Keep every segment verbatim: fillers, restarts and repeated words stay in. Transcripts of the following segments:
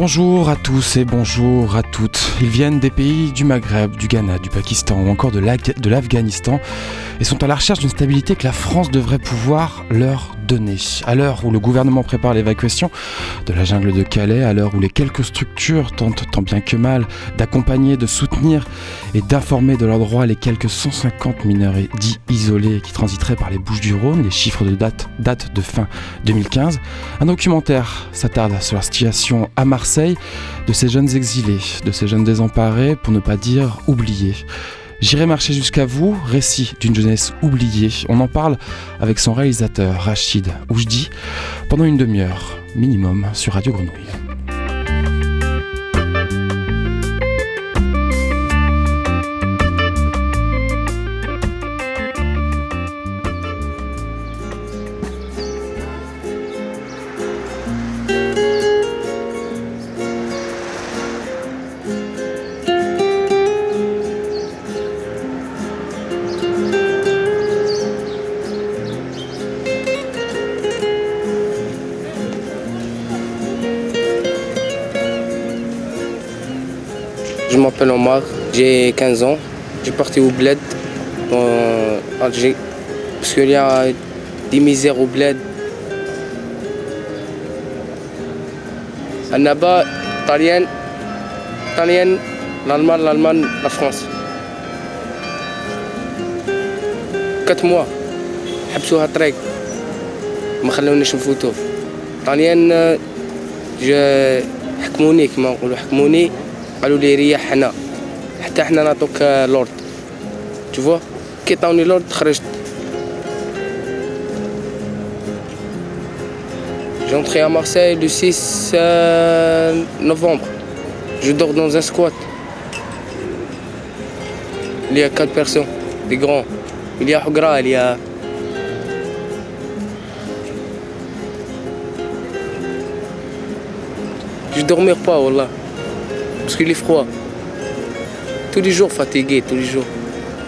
Bonjour à tous et bonjour à toutes. Ils viennent des pays du Maghreb, du Ghana, du Pakistan ou encore de, l'Ag- de l'Afghanistan et sont à la recherche d'une stabilité que la France devrait pouvoir leur donner. À l'heure où le gouvernement prépare l'évacuation de la jungle de Calais, à l'heure où les quelques structures tentent tant bien que mal d'accompagner, de soutenir et d'informer de leurs droits les quelques cent cinquante mineurs dits isolés qui transiteraient par les Bouches-du-Rhône, les chiffres de date datent de fin deux mille quinze, un documentaire s'attarde sur la situation à Marseille de ces jeunes exilés, de ces jeunes désemparés, pour ne pas dire oubliés. J'irai marcher jusqu'à vous, récit d'une jeunesse oubliée. On en parle avec son réalisateur, Rachid Oujdi, pendant une demi-heure minimum sur Radio Grenouille. Je m'appelle Omar, j'ai quinze ans. Je suis parti au bled en Algérie parce qu'il y a des misères au bled. Là-bas, italienne, italienne, l'Allemagne, l'Allemagne, la France. quatre mois. حبسوها طريق ما خلونيش نفوتو. طاليان جا حكموني كما نقولوا حكموني قالوا لي ريح هنا حتى حنا نعطوك لورد تشوفوا كي عطاوني لورد خرجت. J'ai entré à Marseille le six novembre. Je dors dans un squat. Il y a quatre personnes, des grands. Il y a Hugra, il y a je dormais pas, wallah. Parce qu'il est froid. Tous les jours fatigué, tous les jours.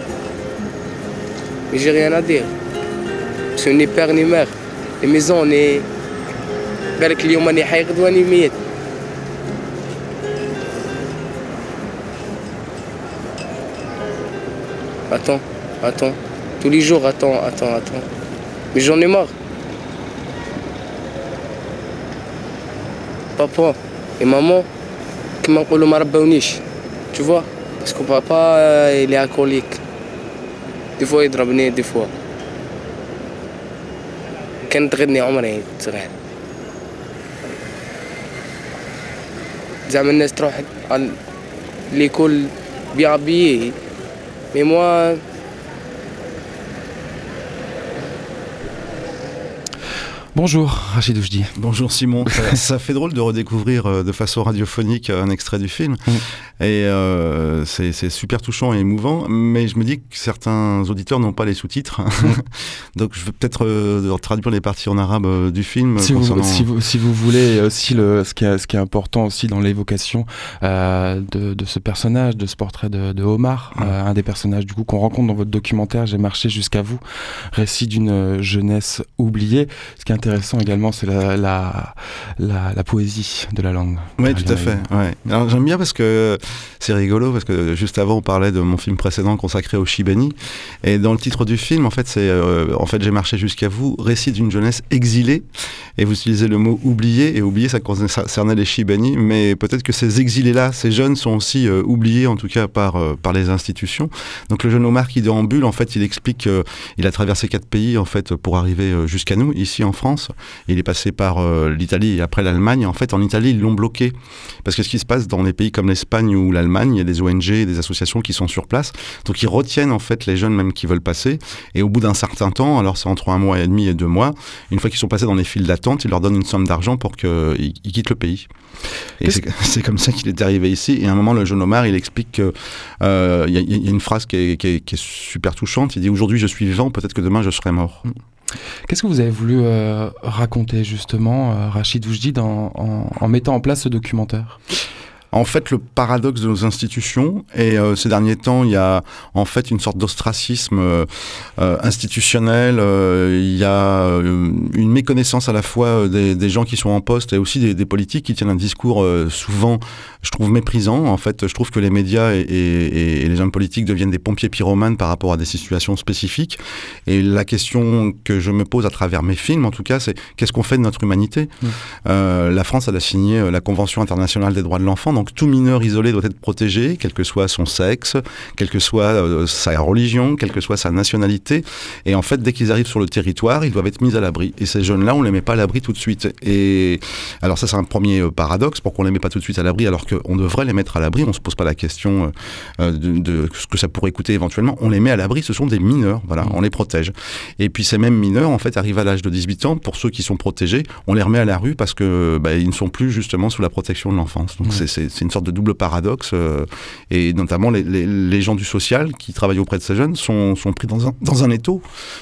Mais j'ai rien à dire. Parce qu'on n'est père ni mère. Les maisons, on est... بالك اليوم راني حي غدوة راني ميت. Attends, attends. Tous les jours, attends, attends, attends. Mais j'en ai marre. Papa et maman, كما نقولوا ما ربونيش. Tu vois? Parce que papa, il est alcoolique. Des fois يضربني, des fois. كانت غدني عمري صغير. زعما الناس تروح على ليكول bien habillé. Mais moi... Bonjour Rachid Oujdi. Bonjour Simon. Ça, ça fait drôle de redécouvrir euh, de façon radiophonique un extrait du film. Mmh. Et euh, c'est, c'est super touchant et émouvant. Mais je me dis que certains auditeurs n'ont pas les sous-titres. Mmh. Donc je vais peut-être euh, traduire les parties en arabe euh, du film. Si, concernant... vous, si, vous, si vous voulez aussi, le, ce, qui est, ce qui est important aussi dans l'évocation euh, de, de ce personnage, de ce portrait de, de Omar, mmh. euh, un des personnages du coup qu'on rencontre dans votre documentaire J'ai marché jusqu'à vous, récit d'une jeunesse oubliée. Ce qui est intéressant également, c'est la, la, la, la poésie de la langue. Oui, tout à fait. Ouais. Alors, j'aime bien parce que c'est rigolo, parce que juste avant, on parlait de mon film précédent consacré au Chibani. Et dans le titre du film, en fait, c'est euh, en fait, J'ai marché jusqu'à vous, récit d'une jeunesse exilée. Et vous utilisez le mot oublié. Et oublié, ça concernait les Chibani. Mais peut-être que ces exilés-là, ces jeunes, sont aussi euh, oubliés, en tout cas par, euh, par les institutions. Donc le jeune Omar qui déambule, en fait, il explique qu'il a traversé quatre pays, en fait, pour arriver jusqu'à nous, ici en France. Il est passé par euh, l'Italie et après l'Allemagne. En fait, en Italie, ils l'ont bloqué. Parce que ce qui se passe dans les pays comme l'Espagne ou l'Allemagne, il y a des O N G, des associations qui sont sur place. Donc, ils retiennent en fait les jeunes même qui veulent passer. Et au bout d'un certain temps, alors c'est entre un mois et demi et deux mois, une fois qu'ils sont passés dans les files d'attente, ils leur donnent une somme d'argent pour qu'ils quittent le pays. Et c'est, c'est comme ça qu'il est arrivé ici. Et à un moment, le jeune Omar, il explique qu'il euh, y, y a une phrase qui est, qui est, qui est super touchante. Il dit « Aujourd'hui, je suis vivant, peut-être que demain, je serai mort ». Qu'est-ce que vous avez voulu euh, raconter justement, euh, Rachid Oujdi, dans, en, en mettant en place ce documentaire ? En fait, le paradoxe de nos institutions, et euh, ces derniers temps, il y a en fait une sorte d'ostracisme euh, euh, institutionnel, euh, il y a euh, une méconnaissance à la fois des, des gens qui sont en poste et aussi des, des politiques qui tiennent un discours euh, souvent, je trouve, méprisant. En fait, je trouve que les médias et, et, et les hommes politiques deviennent des pompiers pyromanes par rapport à des situations spécifiques. Et la question que je me pose à travers mes films, en tout cas, c'est qu'est-ce qu'on fait de notre humanité ? mmh. euh, La France, elle a signé la Convention internationale des droits de l'enfant, donc tout mineur isolé doit être protégé, quel que soit son sexe, quelle que soit euh, sa religion, quelle que soit sa nationalité. Et en fait, dès qu'ils arrivent sur le territoire, ils doivent être mis à l'abri. Et ces jeunes-là, on ne les met pas à l'abri tout de suite. Et alors ça, c'est un premier euh, paradoxe, pourquoi on ne les met pas tout de suite à l'abri, alors qu'on devrait les mettre à l'abri. On ne se pose pas la question euh, de, de ce que ça pourrait coûter éventuellement. On les met à l'abri, ce sont des mineurs, voilà, on les protège. Et puis ces mêmes mineurs, en fait, arrivent à l'âge de dix-huit ans, pour ceux qui sont protégés, on les remet à la rue parce que bah, ils ne sont plus justement sous la protection de l'enfance. Donc mmh. c'est, c'est, c'est une sorte de double paradoxe, euh, et notamment les, les, les gens du social qui travaillent auprès de ces jeunes sont, sont pris dans un, dans un étau,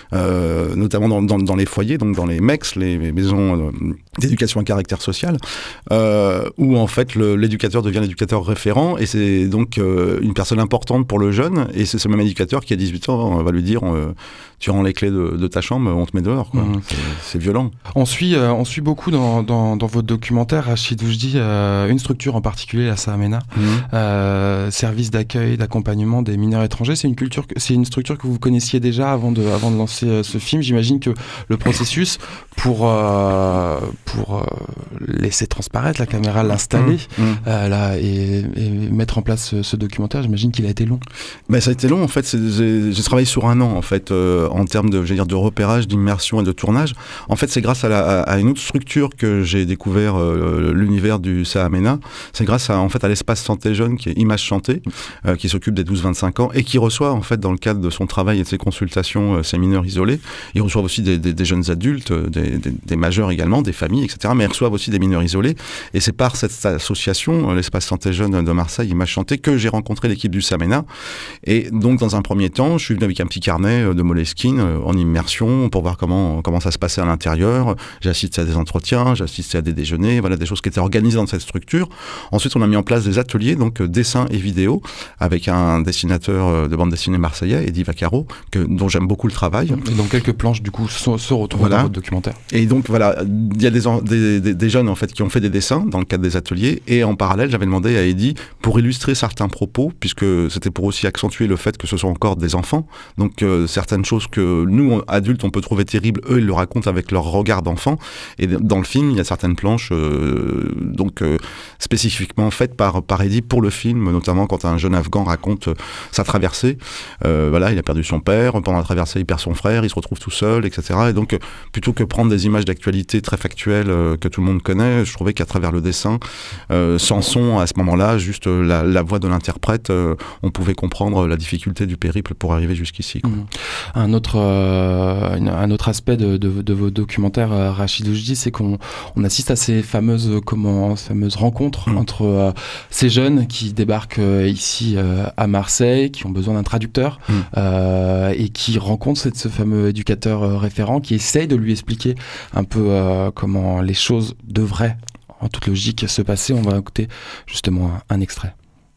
euh, notamment dans, dans, dans les foyers, donc dans les M E X, les, les maisons euh, d'éducation à caractère social, euh, où en fait le, l'éducateur devient l'éducateur référent, et c'est donc euh, une personne importante pour le jeune, et c'est ce même éducateur qui à dix-huit ans va lui dire euh, tu rends les clés de, de ta chambre, on te met dehors, quoi. Mmh. C'est, c'est violent. On suit, euh, on suit beaucoup dans, dans, dans votre documentaire, Rachid Oujdi, euh, une structure en particulier, la Saamena, mmh. euh, service d'accueil, d'accompagnement des mineurs étrangers. C'est une culture, c'est une structure que vous connaissiez déjà avant de, avant de lancer euh, ce film. J'imagine que le processus pour euh, pour euh, laisser transparaître la caméra, l'installer, mmh. euh, là et, et mettre en place ce, ce documentaire, j'imagine qu'il a été long. Ben ça a été long en fait. C'est, j'ai, j'ai travaillé sur un an en fait. Euh, en termes de, dire, de repérage, d'immersion et de tournage. En fait, c'est grâce à, la, à une autre structure que j'ai découvert euh, l'univers du Saamena. C'est grâce à, en fait, à l'espace santé jeune qui est Image Santé, euh, qui s'occupe des douze vingt-cinq ans et qui reçoit, en fait, dans le cadre de son travail et de ses consultations, euh, ces mineurs isolés. Ils reçoivent aussi des, des, des jeunes adultes, des, des, des majeurs également, des familles, et cetera. Mais ils reçoivent aussi des mineurs isolés. Et c'est par cette association, l'espace santé jeune de Marseille, Image Santé, que j'ai rencontré l'équipe du Saamena. Et donc, dans un premier temps, je suis venu avec un petit carnet de Moleskine en immersion pour voir comment, comment ça se passait à l'intérieur. J'ai assisté à des entretiens, j'ai assisté à des déjeuners, voilà, des choses qui étaient organisées dans cette structure. Ensuite, on a mis en place des ateliers, donc dessin et vidéo, avec un dessinateur de bande dessinée marseillais, Eddy Vaccaro, que, dont j'aime beaucoup le travail. Et donc quelques planches, du coup, se, se retrouvent voilà. dans votre documentaire. Et donc, voilà, il y a des, des, des, des jeunes, en fait, qui ont fait des dessins dans le cadre des ateliers, et en parallèle, j'avais demandé à Eddy, pour illustrer certains propos, puisque c'était pour aussi accentuer le fait que ce sont encore des enfants, donc euh, certaines choses que nous, adultes, on peut trouver terribles, eux, ils le racontent avec leur regard d'enfant. Et dans le film, il y a certaines planches euh, donc, euh, spécifiquement faites par, par Eddy pour le film, notamment quand un jeune Afghan raconte euh, sa traversée. Euh, voilà, il a perdu son père, pendant la traversée, il perd son frère, il se retrouve tout seul, et cetera. Et donc, euh, plutôt que prendre des images d'actualité très factuelles euh, que tout le monde connaît, je trouvais qu'à travers le dessin, euh, sans son, à ce moment-là, juste euh, la, la voix de l'interprète, euh, on pouvait comprendre la difficulté du périple pour arriver jusqu'ici, quoi. Mmh. Un autre, euh, un autre aspect de, de, de vos documentaires, euh, Rachid Oujdi, c'est qu'on on assiste à ces fameuses, comment, fameuses rencontres mmh. entre euh, ces jeunes qui débarquent euh, ici euh, à Marseille, qui ont besoin d'un traducteur, mmh. euh, et qui rencontrent ce, ce fameux éducateur euh, référent qui essaye de lui expliquer un peu euh, comment les choses devraient, en toute logique, se passer. On va écouter justement un, un extrait.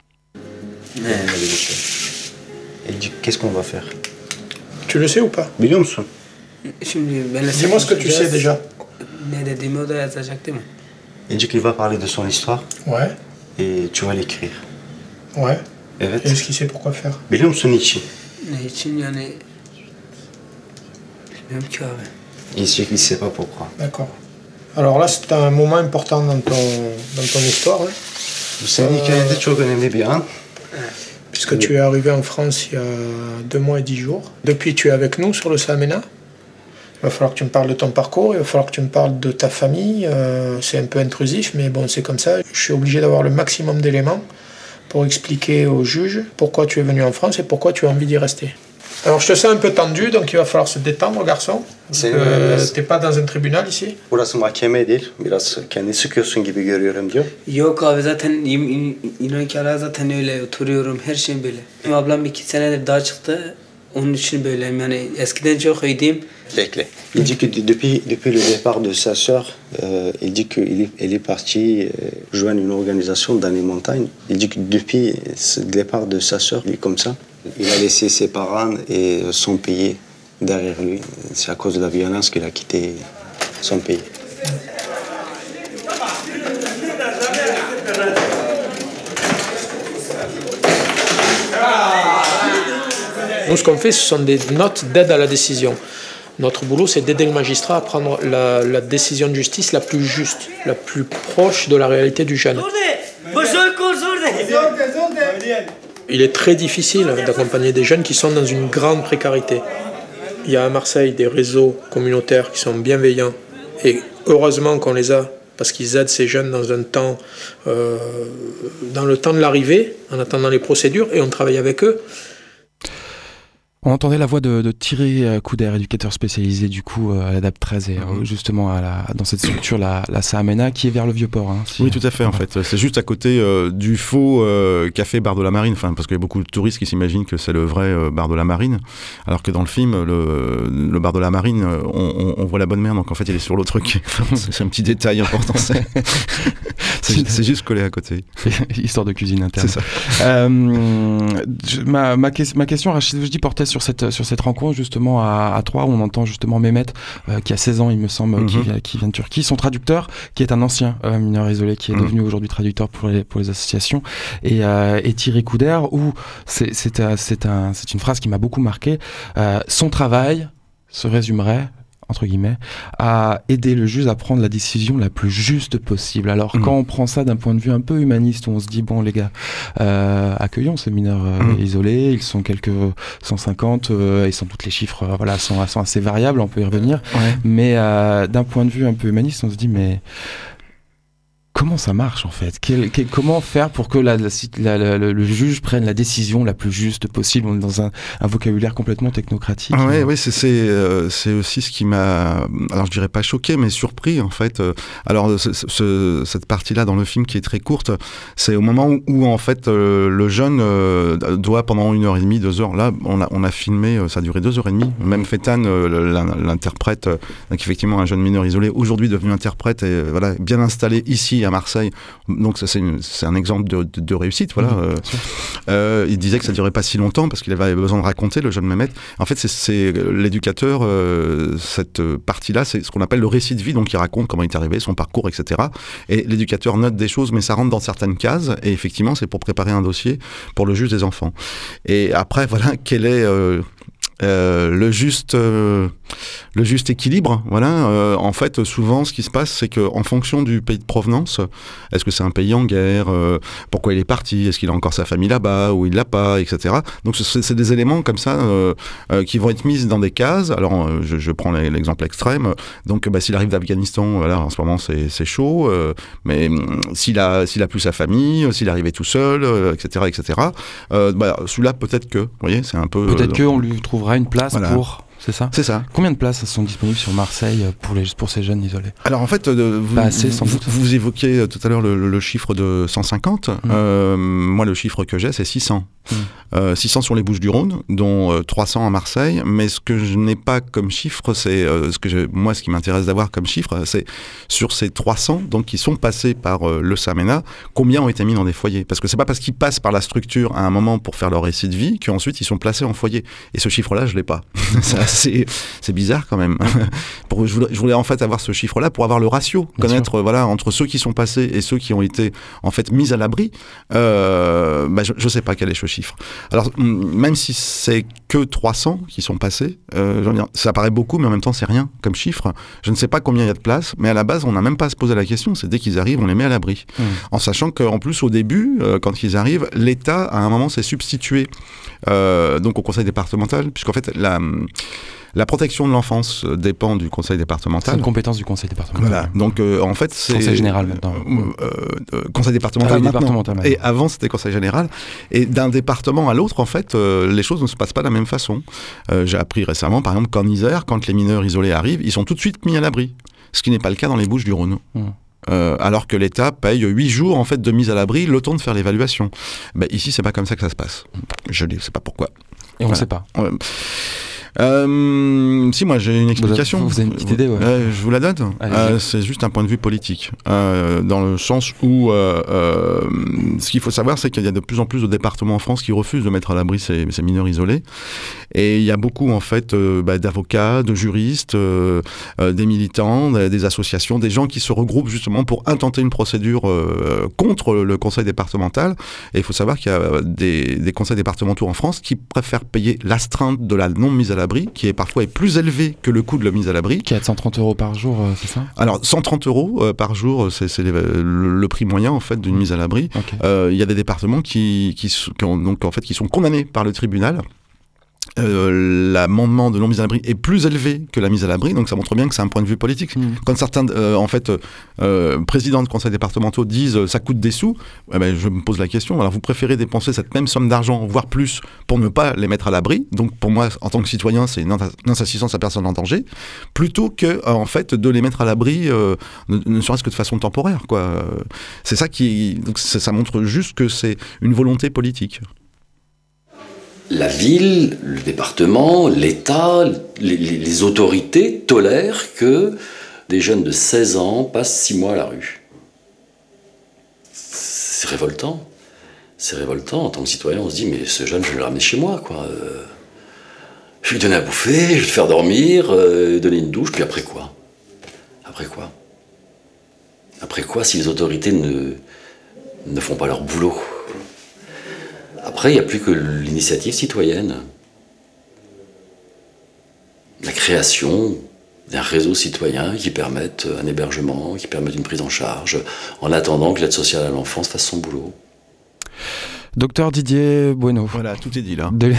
Et qu'est-ce qu'on va faire ? Tu le sais ou pas ? Biliyor musun? Dis-moi ce que tu sais déjà. Il dit qu'il va parler de son histoire. Ouais. Et tu vas l'écrire. Ouais. Evet. Et est-ce qu'il sait pourquoi faire ? Biliyor musun niçin? Niçin yani bilmiyorum ki abi. Il sait qu'il sait pas pourquoi. D'accord. Alors là, c'est un moment important dans ton, dans ton histoire. Hein. Bu senin euh... hikayende çok önemli bir an. Puisque tu es arrivé en France il y a deux mois et dix jours. Depuis, tu es avec nous sur le Saamena. Il va falloir que tu me parles de ton parcours, il va falloir que tu me parles de ta famille. Euh, c'est un peu intrusif, mais bon, c'est comme ça. Je suis obligé d'avoir le maximum d'éléments pour expliquer au juge pourquoi tu es venu en France et pourquoi tu as envie d'y rester. Alors, je te sens un peu tendu, donc il va falloir se détendre, garçon. Euh, t'es pas dans un tribunal ici? Burası mahkeme değil. Biraz kendini sıkıyorsun gibi görüyorum diyor. Yok abi zaten inan ki ara zaten öyle oturuyorum her şeyim böyle. Benim ablam iki senedir daha çıktı. Il dit que depuis, depuis le départ de sa sœur, euh, il dit qu'elle est, elle est partie euh, joindre une organisation dans les montagnes. Il dit que depuis le départ de sa sœur, il est comme ça. Il a laissé ses parents et son pays derrière lui. C'est à cause de la violence qu'il a quitté son pays. Nous, ce qu'on fait, ce sont des notes d'aide à la décision. Notre boulot, c'est d'aider le magistrat à prendre la, la décision de justice la plus juste, la plus proche de la réalité du jeune. Il est très difficile d'accompagner des jeunes qui sont dans une grande précarité. Il y a à Marseille des réseaux communautaires qui sont bienveillants et heureusement qu'on les a parce qu'ils aident ces jeunes dans un temps, euh, dans le temps de l'arrivée, en attendant les procédures, et on travaille avec eux. On entendait la voix de, de Thierry Couder, éducateur spécialisé du coup à la D A P treize et mmh. justement à la, dans cette structure, la, la Saamena, qui est vers le Vieux-Port. Hein, si, oui, tout à fait, en fait. C'est juste à côté euh, du faux euh, café Bar de la Marine, enfin, parce qu'il y a beaucoup de touristes qui s'imaginent que c'est le vrai euh, Bar de la Marine, alors que dans le film, le, le Bar de la Marine, on, on, on voit la bonne mer, donc en fait, il est sur l'autre quai. C'est un petit détail important. C'est, c'est, c'est juste collé à côté. Histoire de cuisine interne. C'est ça. Euh, je, ma, ma, ma question, Rachid Vejdi, portait sur cette, sur cette rencontre justement à, à Troyes où on entend justement Mehmet euh, qui a seize ans il me semble, mm-hmm. qui, vient, qui vient de Turquie, son traducteur qui est un ancien euh, mineur isolé qui est mm-hmm. devenu aujourd'hui traducteur pour les, pour les associations et, euh, et Thierry Couder où c'est, c'est, euh, c'est, un, c'est une phrase qui m'a beaucoup marqué, euh, son travail se résumerait entre guillemets, à aider le juge à prendre la décision la plus juste possible. Alors mmh. quand on prend ça d'un point de vue un peu humaniste, où on se dit, bon les gars, euh, accueillons ces mineurs euh, mmh. isolés, ils sont quelques cent cinquante, euh, et sans doute les chiffres euh, voilà, sont, sont assez variables, on peut y revenir, ouais. mais euh, d'un point de vue un peu humaniste, on se dit, mais comment ça marche en fait ? quel, quel, Comment faire pour que la, la, la, la, le, le juge prenne la décision la plus juste possible ? On est dans un, un vocabulaire complètement technocratique. Ah oui, oui, c'est, c'est, euh, c'est aussi ce qui m'a, alors je dirais pas choqué, mais surpris en fait. Alors ce, ce, cette partie-là dans le film qui est très courte, c'est au moment où, où en fait euh, le jeune euh, doit pendant une heure et demie, deux heures, là on a, on a filmé, ça a duré deux heures et demie. Même Fetan, euh, l'interprète, euh, donc effectivement un jeune mineur isolé, aujourd'hui devenu interprète et voilà, bien installé ici à Marseille, donc ça, c'est, une, c'est un exemple de, de, de réussite, voilà. Mmh, euh, euh, il disait que ça ne durait pas si longtemps parce qu'il avait besoin de raconter, le jeune Mehmet. En fait, c'est, c'est l'éducateur, euh, cette partie-là, c'est ce qu'on appelle le récit de vie, donc il raconte comment il est arrivé, son parcours, et cetera. Et l'éducateur note des choses, mais ça rentre dans certaines cases, et effectivement, c'est pour préparer un dossier pour le juge des enfants. Et après, voilà, quel est... Euh, Euh, le juste euh, le juste équilibre, voilà. Euh, en fait, souvent, ce qui se passe, c'est que en fonction du pays de provenance, est-ce que c'est un pays en guerre, euh, pourquoi il est parti, est-ce qu'il a encore sa famille là-bas ou il l'a pas, et cetera. Donc, c'est, c'est des éléments comme ça euh, euh, qui vont être mis dans des cases. Alors, euh, je, je prends l'exemple extrême. Donc, bah, s'il arrive d'Afghanistan, voilà, en ce moment, c'est, c'est chaud. Euh, mais s'il a s'il a plus sa famille, s'il est arrivé tout seul, euh, et cetera, et cetera. Euh, bah, celui-là, peut-être que, vous voyez, c'est un peu. Peut-être euh, que on lui trouvera une place voilà. pour... C'est ça ? C'est ça. Combien de places sont disponibles sur Marseille pour, les, pour ces jeunes isolés ? Alors en fait, euh, vous, assez, sans vous, doute. vous évoquiez tout à l'heure le, le chiffre de cent cinquante. Mmh. Euh, moi, le chiffre que j'ai, c'est six cents. Mmh. Euh, six cents sur les Bouches-du-Rhône, dont euh, trois cents à Marseille. Mais ce que je n'ai pas comme chiffre, c'est euh, ce que je, moi, ce qui m'intéresse d'avoir comme chiffre, c'est sur ces trois cents, donc qui sont passés par euh, le Saamena, combien ont été mis dans des foyers ? Parce que c'est pas parce qu'ils passent par la structure à un moment pour faire leur récit de vie qu'ensuite ils sont placés en foyer. Et ce chiffre-là, je l'ai pas. c'est assez, c'est bizarre quand même. pour, je, voulais, je voulais en fait avoir ce chiffre-là pour avoir le ratio, Bien connaître euh, voilà entre ceux qui sont passés et ceux qui ont été en fait mis à l'abri. Euh, bah, je, je sais pas quel est ce chiffre. Alors même si c'est que trois cents qui sont passés, euh, j'en dire, ça paraît beaucoup, mais en même temps c'est rien comme chiffre. Je ne sais pas combien il y a de places, mais à la base on n'a même pas à se poser la question. C'est dès qu'ils arrivent, on les met à l'abri, mmh. en sachant qu'en plus au début, euh, quand ils arrivent, l'État à un moment s'est substitué euh, donc au conseil départemental, puisqu'en fait la La protection de l'enfance dépend du conseil départemental. C'est une compétence du conseil départemental. Voilà. Donc euh, en fait c'est conseil général maintenant. Euh, euh, conseil départemental, ah oui, maintenant. départemental maintenant. Et avant c'était conseil général. Et d'un département à l'autre en fait euh, les choses ne se passent pas de la même façon. Euh, j'ai appris récemment par exemple qu'en Isère, quand les mineurs isolés arrivent, ils sont tout de suite mis à l'abri. Ce qui n'est pas le cas dans les Bouches-du-Rhône. Mmh. Euh, alors que l'État paye huit jours en fait de mise à l'abri, le temps de faire l'évaluation. Ben, ici, c'est pas comme ça que ça se passe. Je ne sais pas pourquoi. Et on ne voilà. sait pas. Ouais. Euh, si, moi j'ai une explication. Vous avez une petite idée, ouais. euh, Je vous la donne. Euh, c'est juste un point de vue politique. Euh, dans le sens où euh, euh, ce qu'il faut savoir, c'est qu'il y a de plus en plus de départements en France qui refusent de mettre à l'abri ces, ces mineurs isolés. Et il y a beaucoup en fait euh, bah, d'avocats, de juristes, euh, euh, des militants, des associations, des gens qui se regroupent justement pour intenter une procédure euh, contre le conseil départemental. Et il faut savoir qu'il y a des, des conseils départementaux en France qui préfèrent payer l'astreinte de la non-mise à l'abri, qui est parfois est plus élevé que le coût de la mise à l'abri. Qui est à cent trente euros par jour, euh, c'est ça ? Alors cent trente euros euh, par jour, c'est, c'est les, le, le prix moyen en fait d'une mise à l'abri. Il okay. euh, y a des départements qui, qui, qui, ont, donc, en fait, qui sont condamnés par le tribunal. Euh, l'amendement de non-mise à l'abri est plus élevé que la mise à l'abri, donc ça montre bien que c'est un point de vue politique. Mmh. Quand certains euh, en fait, euh, présidents de conseils départementaux disent euh, ça coûte des sous, eh ben, je me pose la question, alors vous préférez dépenser cette même somme d'argent, voire plus, pour ne pas les mettre à l'abri, donc pour moi, en tant que citoyen, c'est une non-assistance à personne en danger, plutôt que euh, en fait, de les mettre à l'abri, euh, ne, ne serait-ce que de façon temporaire, quoi. C'est ça qui... Donc, ça, ça montre juste que c'est une volonté politique. La ville, le département, l'État, les, les autorités tolèrent que des jeunes de seize ans passent six mois à la rue. C'est révoltant. C'est révoltant. En tant que citoyen, on se dit, mais ce jeune, je vais le ramener chez moi, quoi. Euh, je vais lui donner à bouffer, je vais le faire dormir, euh, donner une douche, puis après quoi ? Après quoi ? Après quoi si les autorités ne, ne font pas leur boulot ? Après, il n'y a plus que l'initiative citoyenne. La création d'un réseau citoyen qui permette un hébergement, qui permette une prise en charge, en attendant que l'aide sociale à l'enfance fasse son boulot. Docteur Didier Bueno. Voilà, tout est dit là. De,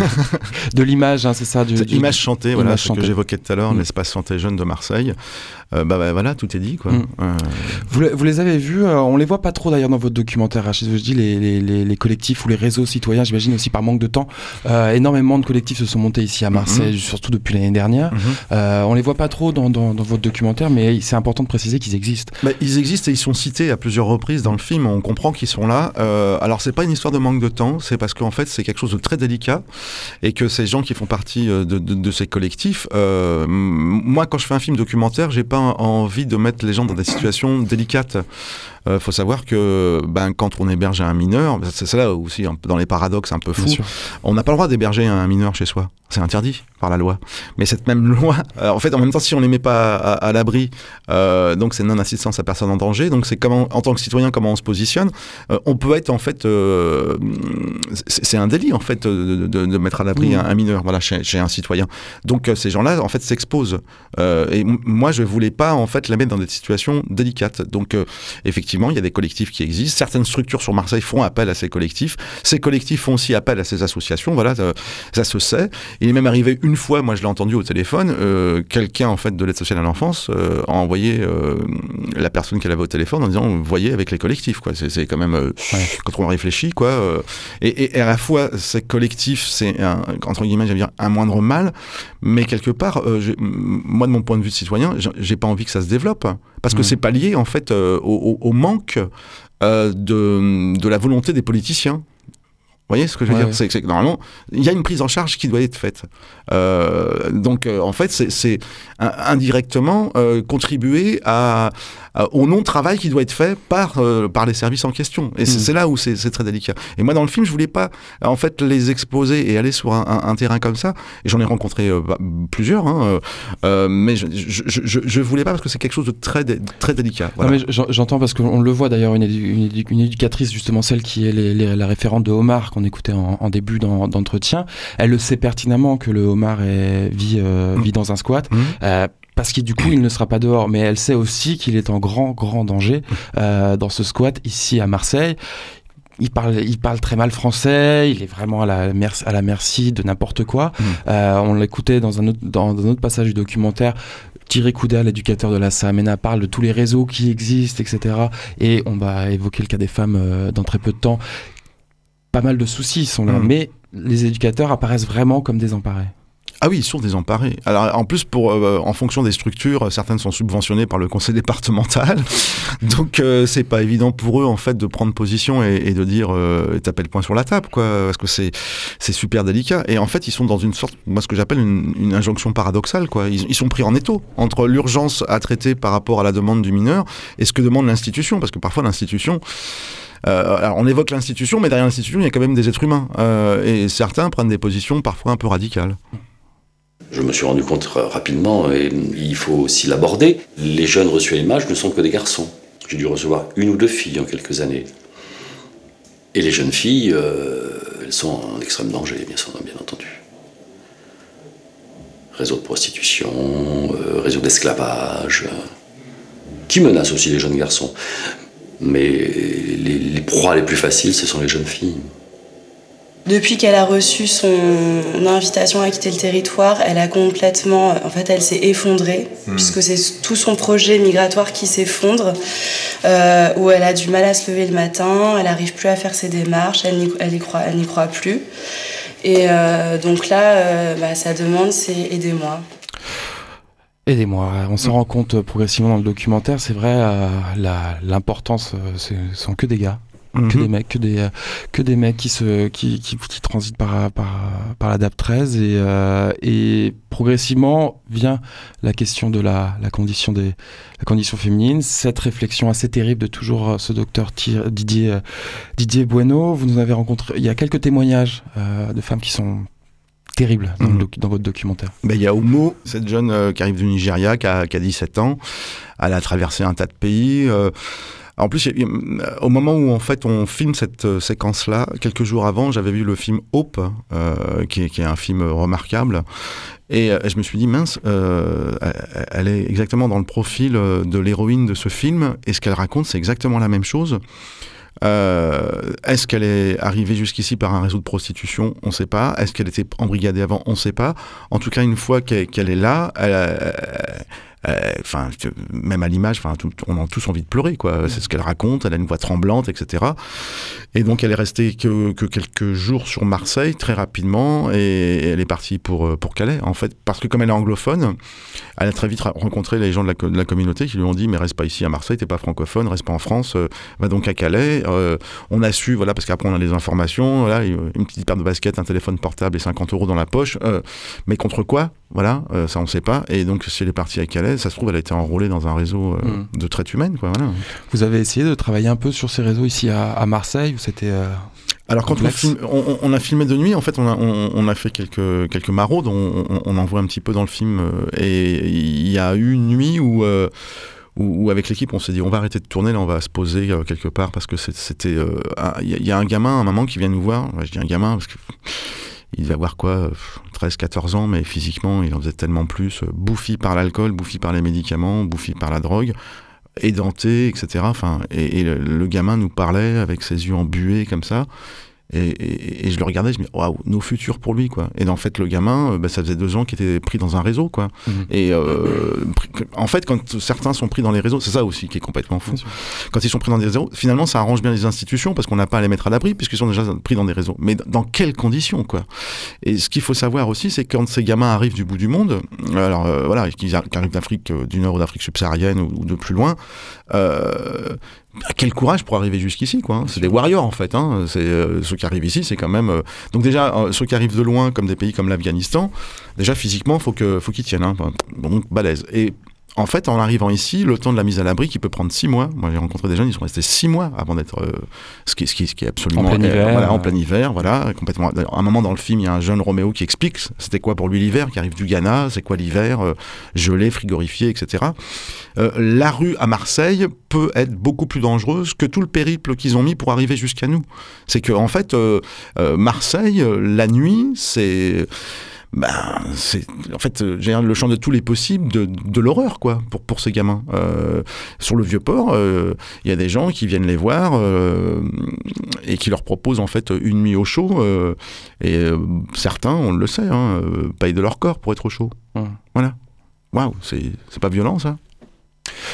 de l'image, hein, c'est ça du, c'est du, Image chantée, image voilà, chantée. Ce que j'évoquais tout à l'heure, mmh. l'espace santé jeune de Marseille. Euh, bah, bah voilà, tout est dit, quoi. Mmh. Euh... Vous, vous les avez vus, euh, on les voit pas trop d'ailleurs dans votre documentaire, Rachid. Je dis les, les, les, les collectifs ou les réseaux citoyens, j'imagine aussi par manque de temps. Euh, énormément de collectifs se sont montés ici à Marseille, mmh. surtout depuis l'année dernière. Mmh. Euh, on les voit pas trop dans, dans, dans votre documentaire, mais c'est important de préciser qu'ils existent. Bah, ils existent et ils sont cités à plusieurs reprises dans le film. On comprend qu'ils sont là. Euh, alors c'est pas une histoire de manque de temps, c'est parce qu'en fait c'est quelque chose de très délicat et que ces gens qui font partie de, de, de ces collectifs, euh, moi quand je fais un film documentaire, j'ai pas envie de mettre les gens dans des situations délicates. Il euh, faut savoir que ben, quand on héberge un mineur, c'est, c'est là aussi un peu dans les paradoxes un peu fous, on n'a pas le droit d'héberger un mineur chez soi. C'est interdit par la loi. Mais cette même loi, euh, en fait, en même temps, si on ne les met pas à, à, à l'abri, euh, donc c'est non-assistance à personne en danger. Donc c'est comment, en tant que citoyen, comment on se positionne. Euh, on peut être en fait, euh, c'est, c'est un délit en fait de, de, de mettre à l'abri mmh. un, un mineur, voilà, chez, chez un citoyen. Donc euh, ces gens-là, en fait, s'exposent. Euh, et m- moi, je voulais pas en fait les mettre dans des situations délicates. Donc euh, effectivement, il y a des collectifs qui existent. Certaines structures sur Marseille font appel à ces collectifs. Ces collectifs font aussi appel à ces associations. Voilà, ça, ça se sait. Il est même arrivé une fois, moi je l'ai entendu au téléphone, euh, quelqu'un en fait de l'aide sociale à l'enfance euh, a envoyé euh, la personne qu'elle avait au téléphone en disant vous voyez avec les collectifs quoi. C'est, c'est quand même euh, ouais. quand on réfléchit quoi. Euh, et, et, et à la fois ces collectifs c'est un, entre guillemets j'allais dire un moindre mal, mais quelque part euh, moi de mon point de vue de citoyen j'ai pas envie que ça se développe parce que mmh. c'est pas lié en fait euh, au, au manque euh, de, de la volonté des politiciens. Vous voyez ce que je veux ouais, dire ouais. c'est, c'est que normalement, il y a une prise en charge qui doit être faite. Euh, donc, euh, en fait, c'est, c'est indirectement euh, contribuer à, à, au non-travail qui doit être fait par, euh, par les services en question. Et mmh. c'est, c'est là où c'est, c'est très délicat. Et moi, dans le film, je voulais pas en fait, les exposer et aller sur un, un, un terrain comme ça. Et j'en ai rencontré euh, plusieurs, hein, euh, mais je, je, je, je voulais pas parce que c'est quelque chose de très, dé, très délicat. Voilà. Non, mais j'entends parce qu'on le voit d'ailleurs, une, édu- une, édu- une éducatrice, justement celle qui est les, les, la référente de Omar, qu'on écoutait en, en début d'entretien, elle le sait pertinemment que le homard est, vit, euh, mmh. vit dans un squat. Mmh. Euh, parce que du coup, il ne sera pas dehors. Mais elle sait aussi qu'il est en grand, grand danger euh, dans ce squat ici à Marseille. Il parle, il parle très mal français, il est vraiment à la merci, à la merci de n'importe quoi. Mmh. Euh, on l'écoutait dans un, autre, dans, dans un autre passage du documentaire. Thierry Couda, l'éducateur de la Saamena, parle de tous les réseaux qui existent, et cetera. Et on va évoquer le cas des femmes euh, dans très peu de temps. Pas mal de soucis sont là, mmh. mais les éducateurs apparaissent vraiment comme désemparés. Ah oui, ils sont désemparés. Alors en plus, pour, euh, en fonction des structures, certaines sont subventionnées par le conseil départemental, donc euh, c'est pas évident pour eux en fait de prendre position et, et de dire euh, taper le poing sur la table, quoi, parce que c'est c'est super délicat. Et en fait, ils sont dans une sorte, moi ce que j'appelle une, une injonction paradoxale, quoi. Ils, ils sont pris en étau entre l'urgence à traiter par rapport à la demande du mineur et ce que demande l'institution, parce que parfois l'institution Euh, alors on évoque l'institution, mais derrière l'institution, il y a quand même des êtres humains. Euh, et certains prennent des positions parfois un peu radicales. Je me suis rendu compte rapidement, et il faut aussi l'aborder, les jeunes reçus à l'image ne sont que des garçons. J'ai dû recevoir une ou deux filles en quelques années. Et les jeunes filles, euh, elles sont en extrême danger, bien, bien entendu. Réseau de prostitution, euh, réseau d'esclavage, euh, qui menace aussi les jeunes garçons. Mais les, les proies les plus faciles, ce sont les jeunes filles. Depuis qu'elle a reçu son invitation à quitter le territoire, elle a complètement, en fait, elle s'est effondrée, mmh. puisque c'est tout son projet migratoire qui s'effondre, euh, où elle a du mal à se lever le matin, elle n'arrive plus à faire ses démarches, elle n'y, elle y croit, elle n'y croit plus. Et euh, donc là, euh, bah, sa demande, c'est aidez-moi. Aidez-moi, on s'en rend compte progressivement dans le documentaire, c'est vrai, euh, la, l'importance, euh, ce sont que des gars. Mm-hmm. Que des mecs, que des, que des mecs qui se, qui, qui, qui transitent par, par, par la D A P treize et, euh, et progressivement vient la question de la, la condition des, la condition féminine, cette réflexion assez terrible de toujours ce docteur Didier, Didier Bueno. Vous nous avez rencontré, il y a quelques témoignages euh, de femmes qui sont terribles dans, mmh. le, dans votre documentaire. Ben, il y a Omo, cette jeune euh, qui arrive du Nigeria, qui a, qui a dix-sept ans, elle a traversé un tas de pays. Euh, En plus, au moment où en fait on filme cette euh, séquence-là, quelques jours avant, j'avais vu le film Hope, euh, qui, est, qui est un film remarquable, et, et je me suis dit mince, euh, elle est exactement dans le profil de l'héroïne de ce film, et ce qu'elle raconte, c'est exactement la même chose. Euh, est-ce qu'elle est arrivée jusqu'ici par un réseau de prostitution? On ne sait pas. Est-ce qu'elle était embrigadée avant? On ne sait pas. En tout cas, une fois qu'elle, qu'elle est là, elle, enfin, euh, même à l'image, enfin, on a tous envie de pleurer, quoi. C'est ce qu'elle raconte. Elle a une voix tremblante, et cetera. Et donc, elle est restée que, que quelques jours sur Marseille, très rapidement, et elle est partie pour pour Calais, en fait, parce que comme elle est anglophone, elle a très vite rencontré les gens de la, de la communauté qui lui ont dit mais reste pas ici à Marseille, t'es pas francophone, reste pas en France, euh, va donc à Calais. Euh, on a su, voilà, parce qu'après on a les informations, voilà, une petite paire de baskets, un téléphone portable et cinquante euros dans la poche, euh, mais contre quoi? Voilà, euh, ça on sait pas. Et donc si elle est partie à Calais, ça se trouve elle a été enrôlée dans un réseau euh, mmh. de traite humaine, quoi. Voilà. Vous avez essayé de travailler un peu sur ces réseaux ici à, à Marseille, ou c'était euh, alors quand on, filme, on, on a filmé de nuit, en fait on a, on, on a fait quelques, quelques maraudes, on, on, on en voit un petit peu dans le film, euh, et il y a eu une nuit où, euh, où, où avec l'équipe on s'est dit on va arrêter de tourner, là on va se poser euh, quelque part, parce que c'était... Il euh, y, y a un gamin, un maman qui vient nous voir, je dis un gamin parce que... Il devait avoir quoi, treize quatorze ans, mais physiquement, il en faisait tellement plus, bouffi par l'alcool, bouffi par les médicaments, bouffi par la drogue, édenté, et cetera. Enfin, et, et le, le gamin nous parlait avec ses yeux embués comme ça. Et, et, et je le regardais, je me dis, waouh, nos futurs pour lui, quoi. Et en fait, le gamin, bah, ça faisait deux ans qu'il était pris dans un réseau, quoi. Mmh. Et euh, en fait, quand certains sont pris dans les réseaux, c'est ça aussi qui est complètement fou. Quand ils sont pris dans des réseaux, finalement, ça arrange bien les institutions parce qu'on n'a pas à les mettre à l'abri puisqu'ils sont déjà pris dans des réseaux. Mais dans quelles conditions, quoi? Et ce qu'il faut savoir aussi, c'est que quand ces gamins arrivent du bout du monde, alors euh, voilà, qu'ils arrivent d'Afrique euh, du Nord ou d'Afrique subsaharienne ou, ou de plus loin, euh, quel courage pour arriver jusqu'ici, quoi. Hein. C'est des warriors en fait. Hein. C'est euh, ceux qui arrivent ici, c'est quand même. Euh... Donc déjà, euh, ceux qui arrivent de loin, comme des pays comme l'Afghanistan, déjà physiquement, faut que faut qu'ils tiennent. Hein. Donc balèze. Et en fait, en arrivant ici, le temps de la mise à l'abri qui peut prendre six mois. Moi, j'ai rencontré des jeunes, ils sont restés six mois avant d'être. Euh, ce, qui, ce, qui, ce qui est absolument. En plein hiver. Euh, voilà, en plein hiver, voilà, complètement. À un moment dans le film, il y a un jeune Roméo qui explique c'était quoi pour lui l'hiver, qui arrive du Ghana, c'est quoi l'hiver, euh, gelé, frigorifié, et cetera. Euh, la rue à Marseille peut être beaucoup plus dangereuse que tout le périple qu'ils ont mis pour arriver jusqu'à nous. C'est que en fait, euh, euh, Marseille, euh, la nuit, c'est. Ben, c'est en fait j'ai le champ de tous les possibles de, de l'horreur, quoi, pour, pour ces gamins. Euh, sur le Vieux-Port, il euh, y a des gens qui viennent les voir euh, et qui leur proposent en fait une nuit au chaud. Euh, et euh, certains, on le sait, hein, payent de leur corps pour être au chaud. Mmh. Voilà. Waouh, c'est, c'est pas violent, ça?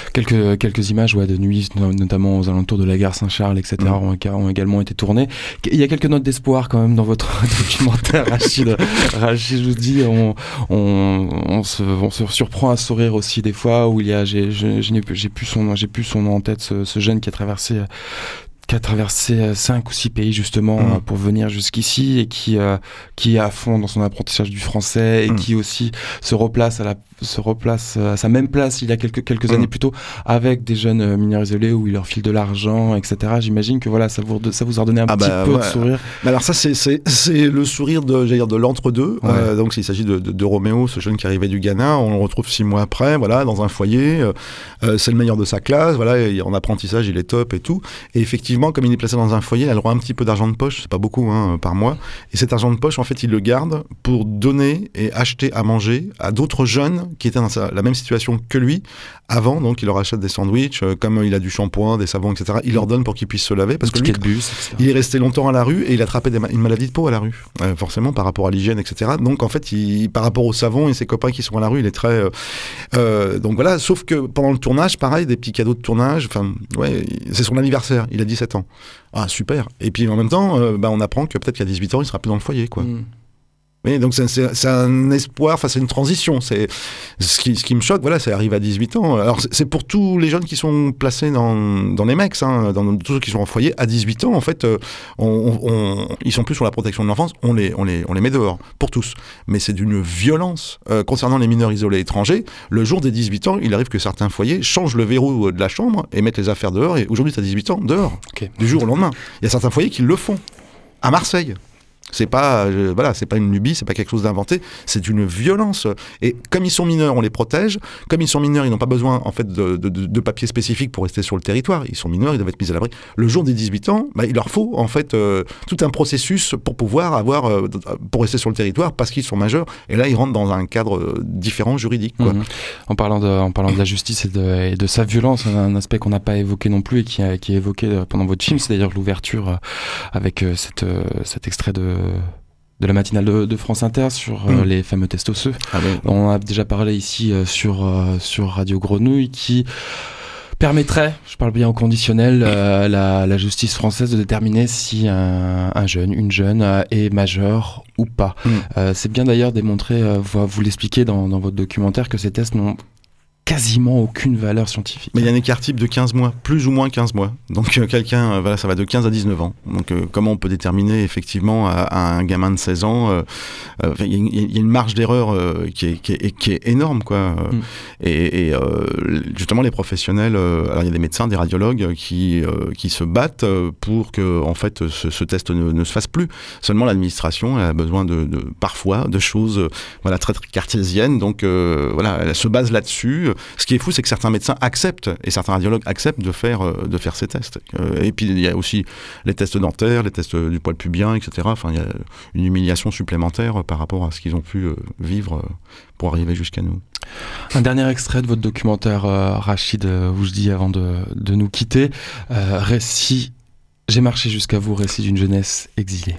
Quelques, quelques images ouais, de nuit, notamment aux alentours de la gare Saint-Charles, et cetera, mmh. ont, ont également été tournées. Il y a quelques notes d'espoir quand même dans votre documentaire, Rachid. Rachid, je vous dis, on, on, on, se, on se surprend à sourire aussi des fois, où il y a, j'ai, j'ai, j'ai, j'ai plus son nom, j'ai plus son nom en tête, ce, ce jeune qui a traversé... qui a traversé cinq ou six pays justement mmh. pour venir jusqu'ici et qui, euh, qui est à fond dans son apprentissage du français et mmh. qui aussi se replace, à la, se replace à sa même place il y a quelques, quelques mmh. années plus tôt avec des jeunes mineurs isolés où il leur file de l'argent, et cetera. J'imagine que voilà, ça vous, ça vous a redonné un ah petit bah, peu ouais. de sourire. Mais alors ça, c'est, c'est, c'est le sourire de, j'allais dire, de l'entre-deux. Ouais. Euh, donc il s'agit de, de, de Roméo, ce jeune qui arrivait du Ghana. On le retrouve six mois après, voilà, dans un foyer. Euh, c'est le meilleur de sa classe. Voilà, en apprentissage, il est top et tout. Et effectivement, comme il est placé dans un foyer, il a le droit à un petit peu d'argent de poche, c'est pas beaucoup hein, par mois, et cet argent de poche, en fait, il le garde pour donner et acheter à manger à d'autres jeunes qui étaient dans sa, la même situation que lui avant, donc il leur achète des sandwichs, euh, comme il a du shampoing, des savons, et cetera, il leur donne pour qu'ils puissent se laver, parce que lui, bus, il est resté longtemps à la rue et il a attrapé des ma- une maladie de peau à la rue, euh, forcément par rapport à l'hygiène, et cetera. Donc en fait, il, par rapport au savon et ses copains qui sont à la rue, il est très... Euh, euh, donc voilà, sauf que pendant le tournage, pareil, des petits cadeaux de tournage, enfin, ouais, c'est son anniversaire, il a dix-sept ans. Ah super. Et puis en même temps, euh, bah, on apprend que peut-être qu'à dix-huit ans, il sera plus dans le foyer, quoi. Mmh. Oui, donc c'est, c'est, c'est un espoir, enfin c'est une transition. C'est ce qui, ce qui me choque, voilà, ça arrive à dix-huit ans. Alors c'est, c'est pour tous les jeunes qui sont placés dans dans les mecs, hein, dans tous ceux qui sont en foyer à dix-huit ans. En fait, euh, on, on, ils sont plus sur la protection de l'enfance. On les on les on les met dehors pour tous. Mais c'est d'une violence euh, concernant les mineurs isolés étrangers. Le jour des dix-huit ans, il arrive que certains foyers changent le verrou de la chambre et mettent les affaires dehors. Et aujourd'hui, t'as dix-huit ans dehors, okay. Du jour au lendemain. Il y a certains foyers qui le font à Marseille. C'est pas, euh, voilà, c'est pas une lubie, c'est pas quelque chose d'inventé, c'est une violence. Et comme ils sont mineurs, on les protège. Comme ils sont mineurs, ils n'ont pas besoin en fait de, de, de papiers spécifiques pour rester sur le territoire. Ils sont mineurs, ils doivent être mis à l'abri. Le jour des dix-huit ans, bah, il leur faut en fait euh, tout un processus pour pouvoir avoir, euh, pour rester sur le territoire parce qu'ils sont majeurs. Et là, ils rentrent dans un cadre différent juridique, quoi. Mmh. En parlant de, en parlant de la justice et de, et de sa violence, un aspect qu'on n'a pas évoqué non plus et qui, qui est évoqué pendant votre film, c'est d'ailleurs l'ouverture avec cette, cet extrait de de la matinale de, de France Inter sur mmh. euh, les fameux tests osseux. Ah oui. On a déjà parlé ici euh, sur, euh, sur Radio Grenouille qui permettrait, je parle bien au conditionnel, euh, la, la justice française de déterminer si un, un jeune, une jeune euh, est majeur ou pas. Mmh. Euh, c'est bien d'ailleurs démontré, euh, vous, vous l'expliquez dans, dans votre documentaire, que ces tests n'ont quasiment aucune valeur scientifique. Mais il y a un écart type de quinze mois, plus ou moins quinze mois. Donc euh, quelqu'un, euh, voilà, ça va de quinze à dix-neuf ans. Donc euh, comment on peut déterminer effectivement à, à un gamin de seize ans, euh, euh, il, y a une, il y a une marge d'erreur euh, qui, est, qui, est, qui est énorme, quoi. Mm. Et, et euh, justement les professionnels, euh, alors il y a des médecins, des radiologues qui, euh, qui se battent pour que en fait ce, ce test ne, ne se fasse plus. Seulement l'administration elle a besoin de, de parfois de choses, euh, voilà, très, très cartésiennes. Donc euh, voilà, elle se base là-dessus. Ce qui est fou, c'est que certains médecins acceptent, et certains radiologues acceptent de faire, euh, de faire ces tests. Euh, et puis, il y a aussi les tests dentaires, les tests du poil pubien, et cetera. Enfin, il y a une humiliation supplémentaire par rapport à ce qu'ils ont pu euh, vivre euh, pour arriver jusqu'à nous. Un dernier extrait de votre documentaire, euh, Rachid, euh, où je dis avant de, de nous quitter, euh, récit, j'ai marché jusqu'à vous, récit d'une jeunesse exilée.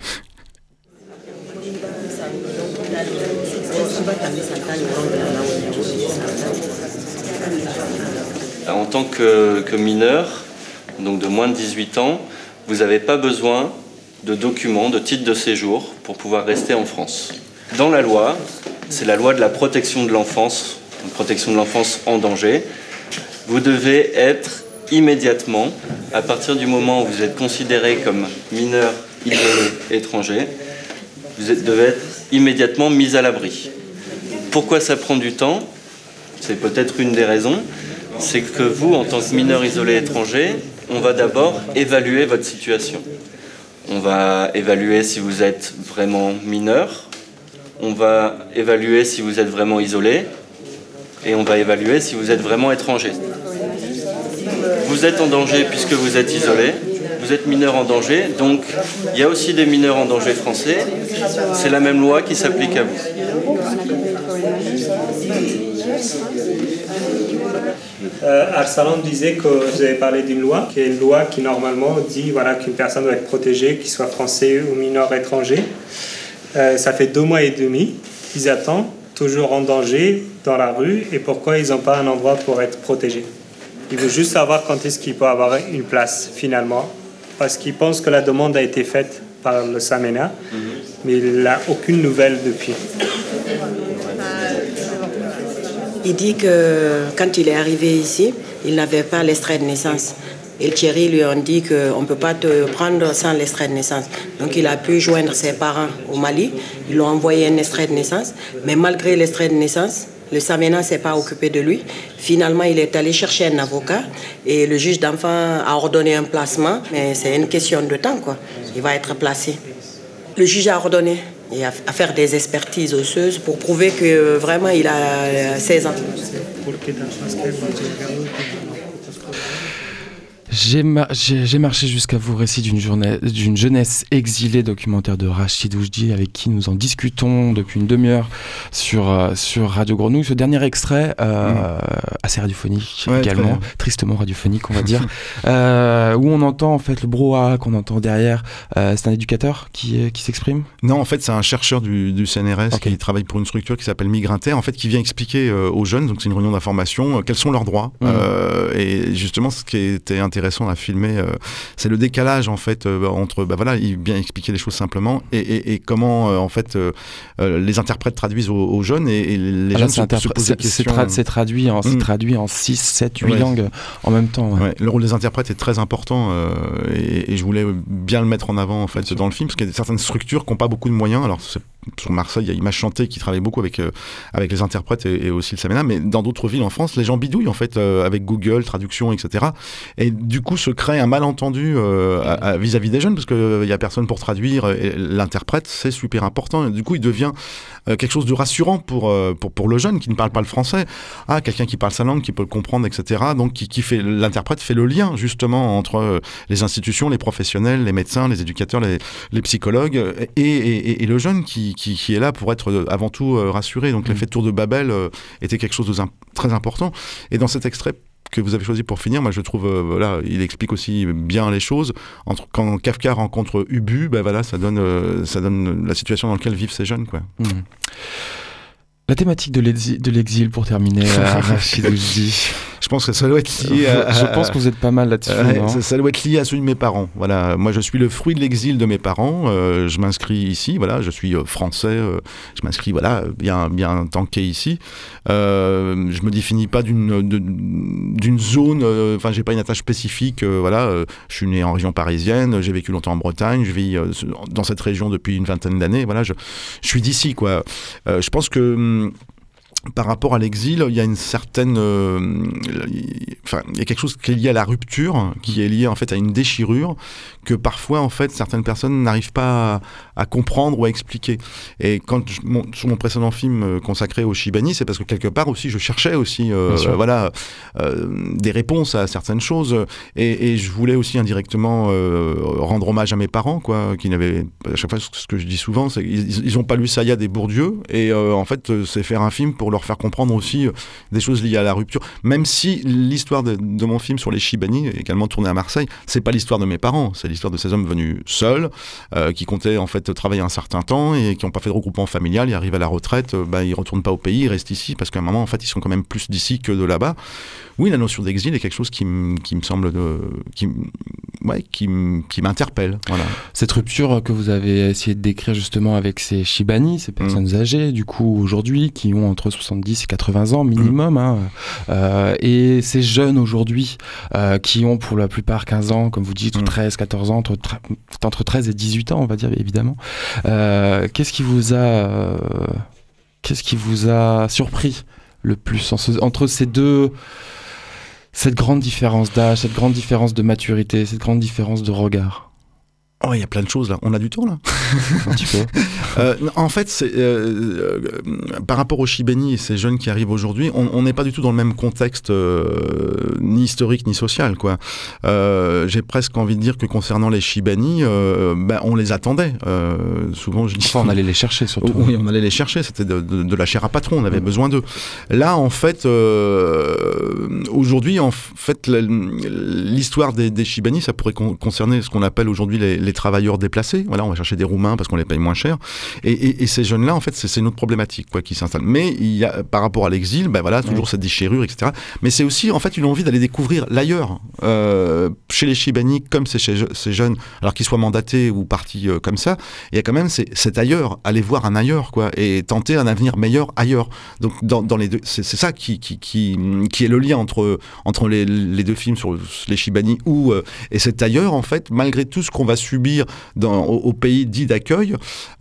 En tant que, que mineur, donc de moins de dix-huit ans, vous n'avez pas besoin de documents, de titre de séjour pour pouvoir rester en France. Dans la loi, c'est la loi de la protection de l'enfance, une protection de l'enfance en danger. Vous devez être immédiatement, à partir du moment où vous êtes considéré comme mineur isolé étranger, vous êtes, devez être immédiatement mis à l'abri. Pourquoi ça prend du temps ? C'est peut-être une des raisons. C'est que vous, en tant que mineur isolé étranger, on va d'abord évaluer votre situation. On va évaluer si vous êtes vraiment mineur, on va évaluer si vous êtes vraiment isolé, et on va évaluer si vous êtes vraiment étranger. Vous êtes en danger puisque vous êtes isolé, vous êtes mineur en danger, donc il y a aussi des mineurs en danger français, c'est la même loi qui s'applique à vous. Euh, Arsalan disait que vous avez parlé d'une loi, qui est une loi qui normalement dit voilà, qu'une personne doit être protégée, qu'il soit français ou mineur étranger. Euh, ça fait deux mois et demi qu'ils attendent, toujours en danger, dans la rue, et pourquoi ils n'ont pas un endroit pour être protégés ? Il veut juste savoir quand est-ce qu'il peut avoir une place, finalement. Parce qu'il pense que la demande a été faite par le Samena, mm-hmm. mais il n'a aucune nouvelle depuis. Il dit que quand il est arrivé ici, il n'avait pas l'extrait de naissance. Et Thierry lui a dit qu'on ne peut pas te prendre sans l'extrait de naissance. Donc il a pu joindre ses parents au Mali. Ils lui ont envoyé un extrait de naissance. Mais malgré l'extrait de naissance, le Samena ne s'est pas occupé de lui. Finalement, il est allé chercher un avocat. Et le juge d'enfant a ordonné un placement. Mais c'est une question de temps, quoi. Il va être placé. Le juge a ordonné et à faire des expertises osseuses pour prouver que vraiment il a seize ans. J'ai, ma- j'ai, j'ai marché jusqu'à vous, récit d'une, journée, d'une jeunesse exilée, documentaire de Rachid Oujdi, avec qui nous en discutons depuis une demi-heure sur, euh, sur Radio Grenouille. Ce dernier extrait, euh, mmh. assez radiophonique ouais, également, tristement radiophonique on va dire, euh, où on entend en fait le brouhaha qu'on entend derrière. Euh, c'est un éducateur qui, qui s'exprime ? Non, en fait c'est un chercheur du, du C N R S okay. qui travaille pour une structure qui s'appelle Migrinter, en fait qui vient expliquer euh, aux jeunes, donc c'est une réunion d'information, euh, quels sont leurs droits. Mmh. Euh, et justement ce qui était intéressant à filmer, euh, c'est le décalage en fait euh, entre, bah voilà, il vient expliquer les choses simplement et, et, et comment euh, en fait euh, euh, les interprètes traduisent aux, aux jeunes et, et les ah jeunes se, interpr- se posent c'est, des questions. C'est, tra- c'est traduit en, mmh. c'est traduit en six, sept, huit ouais. langues en même temps. Ouais. Ouais. Le rôle des interprètes est très important euh, et, et je voulais bien le mettre en avant en fait Bien dans sûr. le film parce qu'il y a certaines structures qui n'ont pas beaucoup de moyens. Alors c'est sur Marseille, il y a Image Chantée qui travaille beaucoup avec, euh, avec les interprètes et, et aussi le Samena, mais dans d'autres villes en France, les gens bidouillent en fait euh, avec Google, traduction, et cetera. Et du coup, se crée un malentendu euh, à, à, vis-à-vis des jeunes parce qu'il euh, n'y a personne pour traduire. Et l'interprète, c'est super important. Et du coup, il devient euh, quelque chose de rassurant pour, euh, pour, pour le jeune qui ne parle pas le français. Ah, quelqu'un qui parle sa langue, qui peut le comprendre, et cetera. Donc, qui, qui fait, l'interprète fait le lien justement entre euh, les institutions, les professionnels, les médecins, les éducateurs, les, les psychologues et, et, et le jeune qui Qui, qui est là pour être avant tout euh, rassuré. Donc mmh. l'effet de tour de Babel euh, était quelque chose de zim- très important. Et dans cet extrait que vous avez choisi pour finir, moi je trouve, euh, voilà, il explique aussi bien les choses. Entre, quand Kafka rencontre Ubu, ben voilà, ça donne, euh, ça donne la situation dans laquelle vivent ces jeunes, quoi. Mmh. La thématique de l'exil, de l'exil pour terminer, Rachid Oujdi. Je pense que ça doit être lié à... Je pense que vous êtes pas mal là-dessus. Ouais, ça, ça doit être lié à celui de mes parents. Voilà. Moi, je suis le fruit de l'exil de mes parents. Euh, je m'inscris ici. Voilà. Je suis euh, français. Euh, je m'inscris voilà, bien, bien tanké ici. Euh, je me définis pas d'une, de, d'une zone... Enfin, euh, j'ai pas une attache spécifique. Euh, voilà. Euh, je suis né en région parisienne. J'ai vécu longtemps en Bretagne. Je vis euh, dans cette région depuis une vingtaine d'années. Voilà. Je, je suis d'ici, quoi. Euh, je pense que... Par rapport à l'exil, il y a une certaine, euh, enfin, il y a quelque chose qui est lié à la rupture, qui est lié en fait à une déchirure que parfois en fait certaines personnes n'arrivent pas à, à comprendre ou à expliquer. Et quand je, mon, sur mon précédent film consacré au Chibani, c'est parce que quelque part aussi je cherchais aussi, euh, euh, voilà, euh, des réponses à certaines choses, et, et je voulais aussi indirectement euh, rendre hommage à mes parents, quoi, qui n'avaient, à chaque fois ce que je dis souvent, c'est qu'ils ils ont pas lu Sayad et Bourdieu, et euh, en fait c'est faire un film pour leur faire comprendre aussi euh, des choses liées à la rupture. Même si l'histoire de, de mon film sur les Chibani, également tourné à Marseille, c'est pas l'histoire de mes parents, c'est l'histoire de ces hommes venus seuls, euh, qui comptaient en fait travailler un certain temps et qui n'ont pas fait de regroupement familial, ils arrivent à la retraite, euh, bah, ils retournent pas au pays, ils restent ici parce qu'à un moment en fait ils sont quand même plus d'ici que de là-bas. Oui, la notion d'exil est quelque chose qui, m- qui me semble, de, qui, ouais, qui, m- qui m'interpelle. Voilà. Cette rupture que vous avez essayé de décrire justement avec ces Chibani, ces personnes mmh. âgées, du coup aujourd'hui, qui ont entre soixante-dix et quatre-vingts ans minimum, mmh. hein, euh, et ces jeunes aujourd'hui euh, qui ont pour la plupart quinze ans, comme vous dites, ou treize, quatorze ans, entre, entre treize et dix-huit ans, on va dire évidemment. Euh, qu'est-ce qui vous a, euh, qu'est-ce qui vous a surpris le plus en ce, entre ces deux, cette grande différence d'âge, cette grande différence de maturité, cette grande différence de regard? Oh, il y a plein de choses là. On a du temps là. Un petit peu. euh, en fait, c'est, euh, euh, par rapport aux Chibani et ces jeunes qui arrivent aujourd'hui, on n'est pas du tout dans le même contexte, euh, ni historique ni social, quoi. Euh, j'ai presque envie de dire que concernant les Chibani, euh, ben, on les attendait. Euh, souvent, je dis. Enfin, on allait les chercher surtout. Oui, on allait les chercher. C'était de, de, de la chair à patron. On avait mmh. besoin d'eux. Là, en fait, euh, aujourd'hui, en fait, l'histoire des, des Chibani, ça pourrait con- concerner ce qu'on appelle aujourd'hui les, les les travailleurs déplacés. Voilà, on va chercher des Roumains parce qu'on les paye moins cher. Et, et, et ces jeunes-là, en fait, c'est, c'est une autre problématique quoi, qui s'installe. Mais il y a, par rapport à l'exil, ben voilà, toujours ouais. cette déchirure, et cetera. Mais c'est aussi, en fait, une envie d'aller découvrir l'ailleurs. Euh, chez les Chibani, comme c'est chez ces jeunes, alors qu'ils soient mandatés ou partis euh, comme ça, il y a quand même c'est, cet ailleurs, aller voir un ailleurs, quoi, et tenter un avenir meilleur ailleurs. Donc, dans, dans les deux, c'est, c'est ça qui, qui, qui, qui est le lien entre, entre les, les deux films sur les Chibani où, euh, et cet ailleurs, en fait, malgré tout ce qu'on va subir dans, au, au pays dit d'accueil,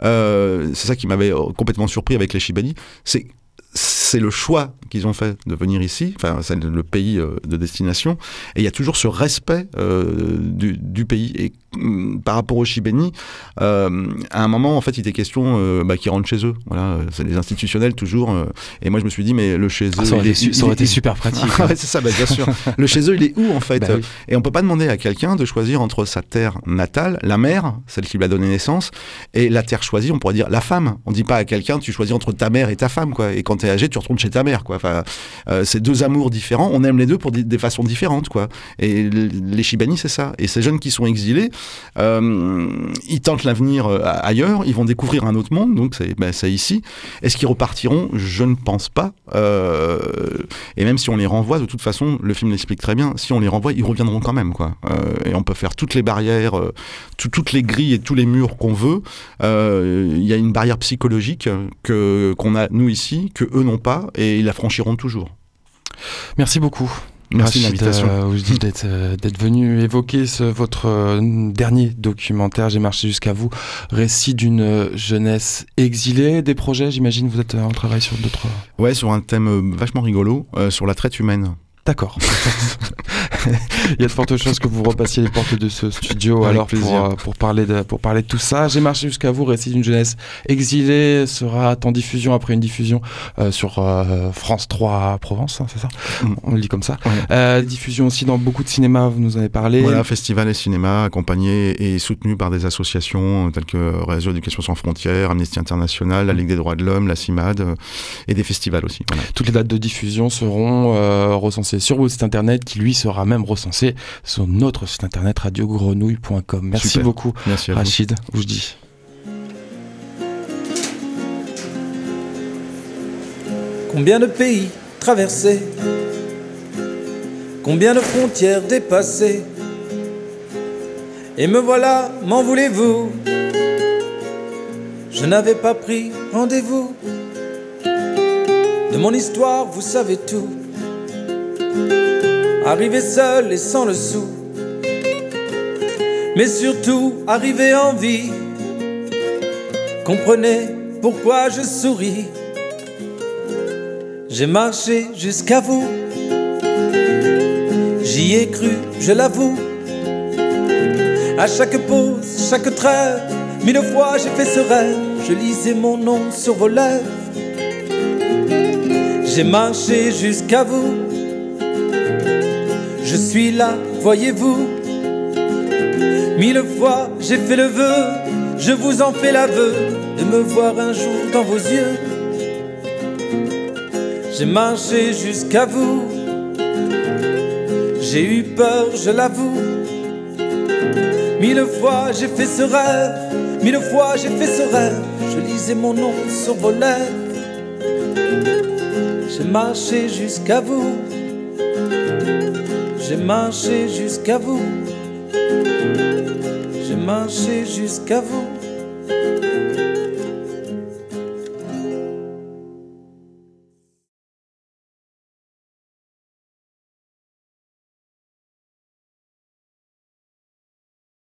euh, c'est ça qui m'avait complètement surpris avec les Chibani, c'est c'est le choix qu'ils ont fait de venir ici, enfin c'est le pays euh, de destination, et il y a toujours ce respect euh, du, du pays. Et euh, par rapport aux Chibani, euh, à un moment en fait il était question euh, bah, qu'ils rentrent chez eux. Voilà, c'est les institutionnels toujours. Euh, et moi je me suis dit mais le chez eux, ah, ça aurait, il été, est, ça aurait il, été super pratique. Ah, ouais, c'est ça, bah, bien sûr. Le chez eux il est où en fait bah, oui. Et on peut pas demander à quelqu'un de choisir entre sa terre natale, la mère, celle qui lui a donné naissance, et la terre choisie, on pourrait dire la femme. On dit pas à quelqu'un tu choisis entre ta mère et ta femme quoi. Et quand t'es âgé tu retournes chez ta mère quoi. Enfin, euh, c'est deux amours différents, on aime les deux pour des, des façons différentes quoi. Et les Chibani c'est ça. Et ces jeunes qui sont exilés, euh, ils tentent l'avenir euh, ailleurs, ils vont découvrir un autre monde, donc c'est, ben, c'est ici. Est-ce qu'ils repartiront ? Je ne pense pas. Euh, et même si on les renvoie, de toute façon, le film l'explique très bien, si on les renvoie, ils reviendront quand même quoi. Euh, et on peut faire toutes les barrières, euh, tout, toutes les grilles et tous les murs qu'on veut. Il euh, y a une barrière psychologique que, qu'on a nous ici, que eux n'ont pas, et ils la franchiront toujours. Merci beaucoup. Merci de l'invitation. Euh, d'être, euh, d'être venu évoquer ce, votre euh, dernier documentaire, J'ai marché jusqu'à vous, récit d'une jeunesse exilée. Des projets, j'imagine, vous êtes en travail sur d'autres... Ouais, sur un thème vachement rigolo, euh, sur la traite humaine. D'accord. Il y a de fortes chances que vous repassiez les portes de ce studio avec alors pour, pour, parler de, pour parler de tout ça. J'ai marché jusqu'à vous, récit d'une jeunesse exilée, sera en diffusion après une diffusion euh, sur euh, France trois Provence, hein, c'est ça mmh. On le dit comme ça. Ouais. Euh, diffusion aussi dans beaucoup de cinémas, vous nous en avez parlé. Voilà, festival et cinéma accompagné et soutenu par des associations telles que Réseau Éducation Sans Frontières, Amnesty International, la Ligue des Droits de l'Homme, la CIMAD euh, et des festivals aussi. Voilà. Toutes les dates de diffusion seront euh, recensées sur votre site internet qui lui sera même recensé sur notre site internet radio grenouille point com. Merci Super. beaucoup Merci Rachid, où je dis. Combien de pays traversés, combien de frontières dépassées, et me voilà, m'en voulez-vous? Je n'avais pas pris rendez-vous. De mon histoire, vous savez tout. Arrivé seul et sans le sou, mais surtout arrivé en vie. Comprenez pourquoi je souris. J'ai marché jusqu'à vous, j'y ai cru, je l'avoue. À chaque pause, chaque trêve, mille fois j'ai fait ce rêve. Je lisais mon nom sur vos lèvres. J'ai marché jusqu'à vous. Je suis là, voyez-vous. Mille fois j'ai fait le vœu, je vous en fais l'aveu, de me voir un jour dans vos yeux. J'ai marché jusqu'à vous. J'ai eu peur, je l'avoue. Mille fois j'ai fait ce rêve, mille fois j'ai fait ce rêve. Je lisais mon nom sur vos lèvres. J'ai marché jusqu'à vous. J'ai marché jusqu'à vous. J'ai marché jusqu'à vous.